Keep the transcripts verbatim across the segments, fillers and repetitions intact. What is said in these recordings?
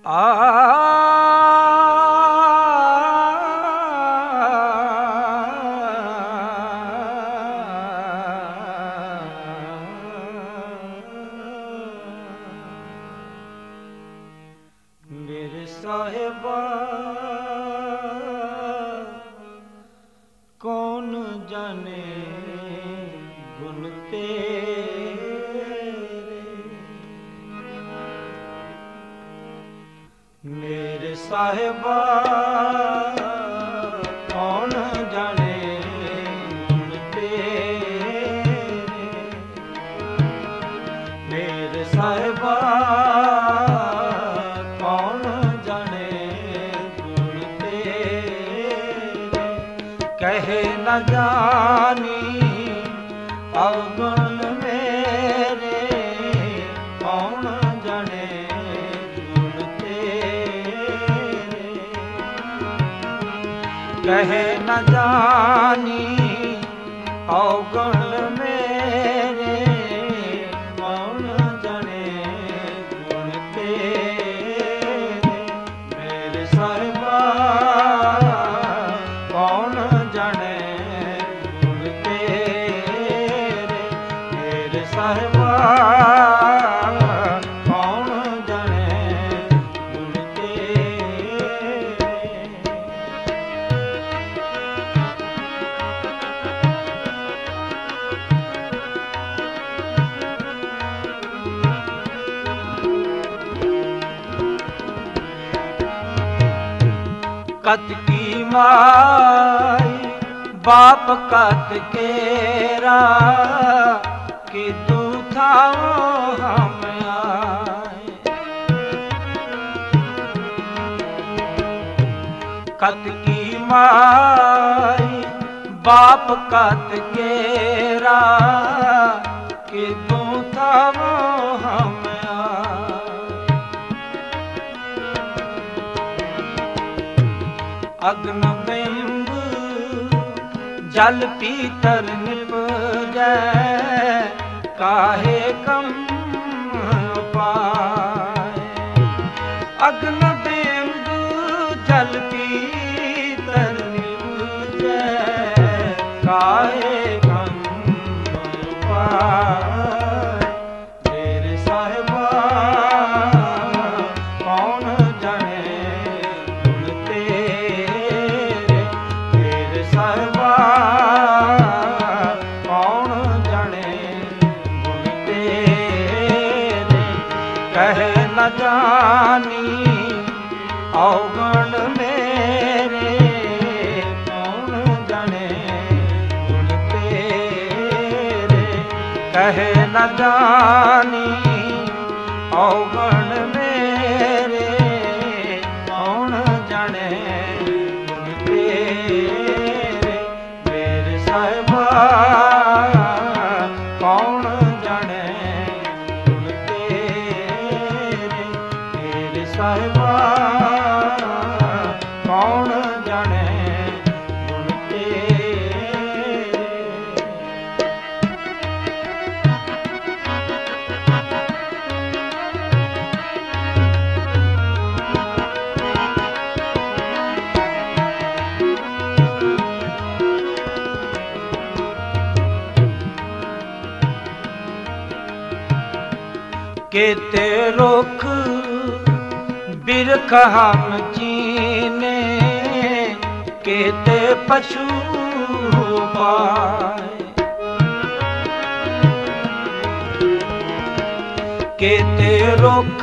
मेरे साहिबा कौन जाने गुण तेरे, मेरे साहिबा कौन जाने गुण तेरे, मेरे साहिबा कौन जाने गुण तेरे, कहे न जानी अवगुण मेरे, कौन जाने गुण तेरे, कहे न जानी अवगुण मेरे, कौन जाने गुण तेरे, मेरे साहिबा कौन जाने गुण तेरे, मेरे साहिबा कौन जाने गुण तेरे। कत की माई बाप कत केरा, कि तू था हम आए, कत की माई बाप कत केरा, कि तू था हम आए, अग्न बिंब जल पीतर निपजै, काहे कम पाए, अग्न बिंब जल पीतर निपजै, काहे कम पाए, मेरे साहिबा कौन जाने गुण तेरे, मेरे साहिबा कौन जाने गुण तेरे, कहे न जानी अवगुण मेरे, कौन जाने गुण तेरे, कहे न जानी अवगुण मेरे, कौन जाने गुण तेरे, मेरे साहिबा कौन जाने गुण तेरे, मेरे साहिबा कौन जाने गुण तेरे। केते रुख बिरख हम चीने, केते पशु पाए, केते रुख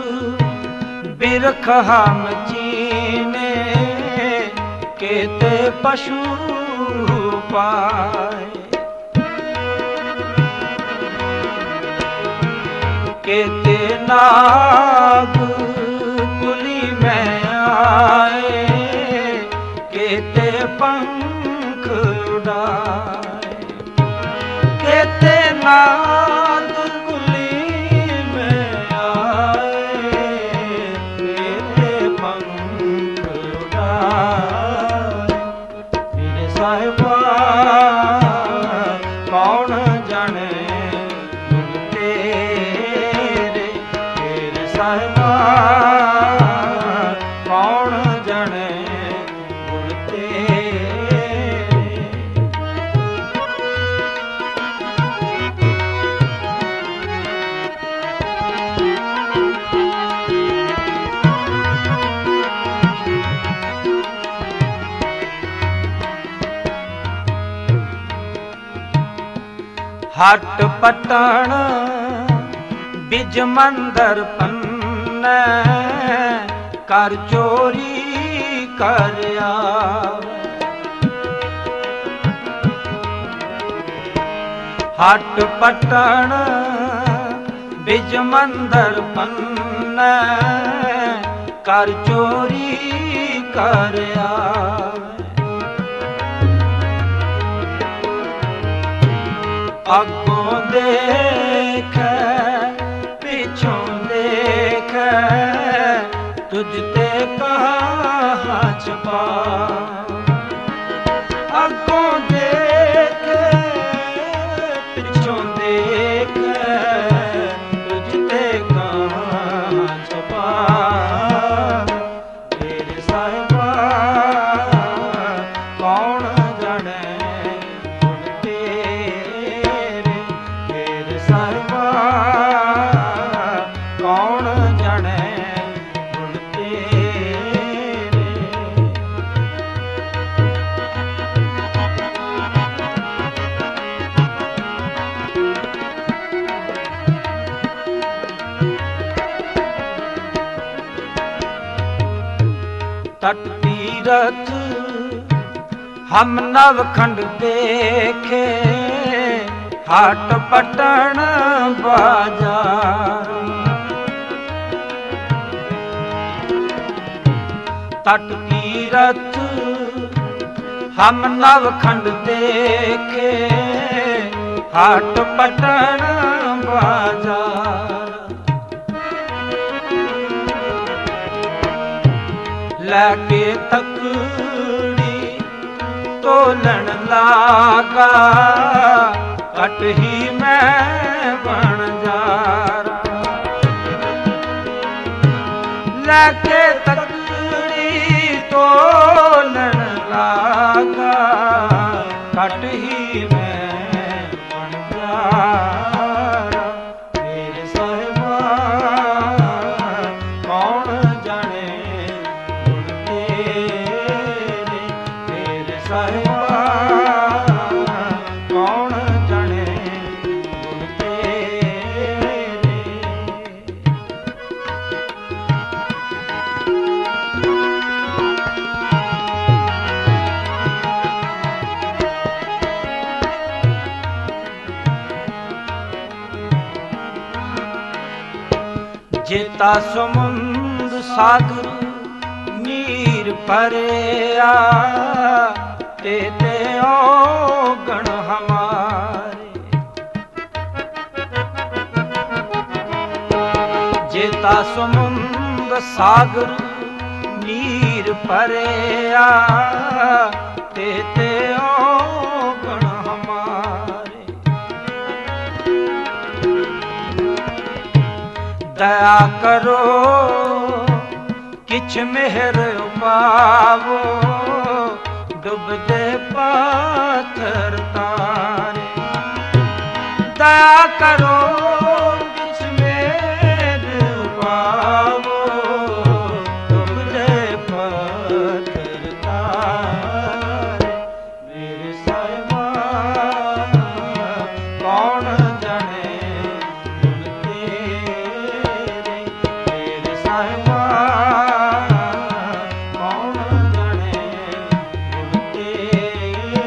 बिरख हम चीने, केते पशु पाए, केते नाग कुली में आए, केते पंख उड़ाए, केते नाग कुली में आए, केते पंख उड़ाए, मेरे साहिबा कौन जाने गुण तेरे, मेरे साहिबा ਹਟ ਪਟਣ ਬਿਜ ਮੰਦਰ ਪੰਨੈ ਕਰ ਚੋਰੀ ਕਰ ਆਵੇ। ਹਟ ਪਟਣ ਬਿਜ ਮੰਦਰ ਪੰਨੈ ਕਰ ਚੋਰੀ ਕਰ ਆਵੇ। ਅੱਗੋਂ ਦੇਖੈ ਪਿਛੋਂ ਦੇਖੈ ਤੁਝ ਤੇ ਕਹਾਂ ਛਪਾ। ਅੱਗੋਂ ਦੇਖੈ ਪਿਛੋਂ ਦੇਖੈ ਤੁਝ ਤੇ ਕਹਾਂ ਛਪਾ। ਤੇਰੇ ਸਾਹਿਬਾ ਕੌਣ ਜਾਣੈ ਗੁਣ ਤੇਰੇ। ਤੇਰੇ ਸਾਹਿਬਾ ਕੌਣ ਜਾਣੈ ਗੁਣ ਤੇਰੇ। ਤਟ ਤੀਰਥ ਹਮ ਨਵਖੰਡ ਦੇਖੇ ਹਟ ਪਟਣ ਬਾਜ਼ਾਰ। ਤਟ ਤੀਰਥ ਹਮ ਨਵਖੰਡ ਦੇਖੇ ਹਟ ਪਟਣ ਬਾਜ਼ਾਰ। ਲੈ ਕੇ ਤਕੜੀ ਤੋਲਣ ਲਾਗਾ ਘਟ ਹੀ ਮੈਂ ਬਣ ਜਾਰਾ। ਲੈ ਕੇ ਤਕੜੀ ਤੋਲਣ ਲਾਗਾ ਘਟ ਹੀ ਮੈਂ ਬਣ ਜਾਰਾ। ਮੇਰੇ ਸਾਹਿਬਾ ਕੌਣ ਜਾਣੇ ਗੁਣ ਤੇਰੇ। ਮੇਰੇ ਸਾਹਿਬਾ ਕੌਣ ਜਾਣੇ ਗੁਣ ਤੇਰੇ। ਜੇਤਾ ਸਮੁੰਦ ਸਾਗਰ ਨੀਰ ਭਰਿਆ ਤੇ ਤੇ ਓ ਗਣ ਹਮਾਰੇ। ਜੇਤਾ ਸਮੁੰਦ ਸਾਗਰ ਨੀਰ ਭਰਿਆ ਤੇ ਤੇ ਓ ਗਣ ਹਮਾਰੇ। ਦਇਆ ਕਰੋ ਕਿਛ ਮਿਹਰ ਉਪਾਵੋ ਡੁੱਬਦੇ ਪਾਥਰ ਤਾਰੇ। ਦਇਆ ਕਰੋ ਕਿਛ ਮਿਹਰ ਉਪਾਵੋ ਡੁੱਬਦੇ ਪਾਥਰ ਤਾਰੇ। ਮੇਰੇ ਸਾਹਿਬਾ ਕੌਣ ਜਾਣੇ ਗੁਣ ਤੇਰੇ। ਮੇਰੇ ਸਾਹਿਬਾ ਕੌਣ ਜਾਣੇ ਗੁਣ ਤੇਰੇ।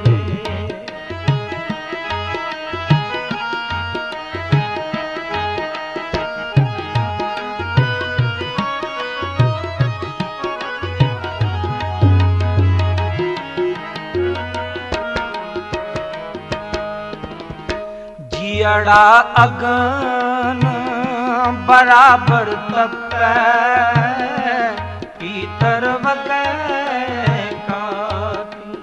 ਜੀੜਾ ਅਗਨ ਬਰਾਬਰ ਤਪੈ ਪੀਤਰ ਵਗੈ ਕਾਤੀ।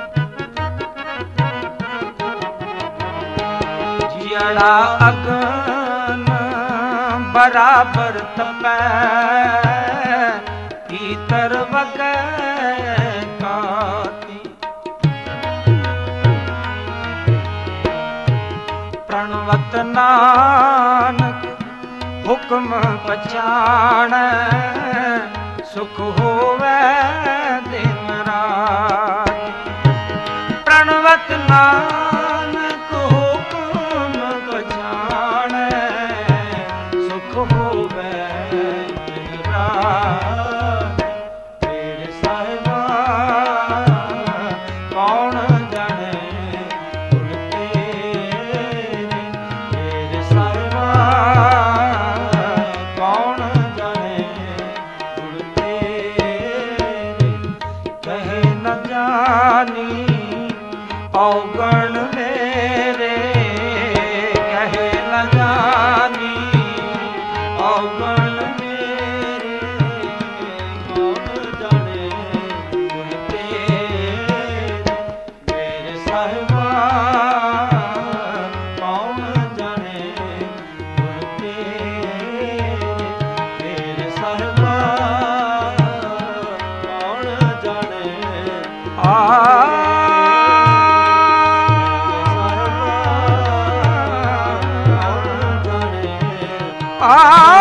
ਜੀੜਾ ਅਗਨ ਬਰਾਬਰ ਤਪੈ ਪੀਤਰ ਵਗੈ ਕਾਤੀ। ਪ੍ਰਣਵਤ ਨਾਨਕ ਹੁਕਮ ਪਛਾਣੈ ਸੁਖ ਹੋਵੈ ਦਿਨ ਰਾਤ। ਪ੍ਰਣਵਤ ਨਾਨਕ ਹੁਕਮ ਭਾਗ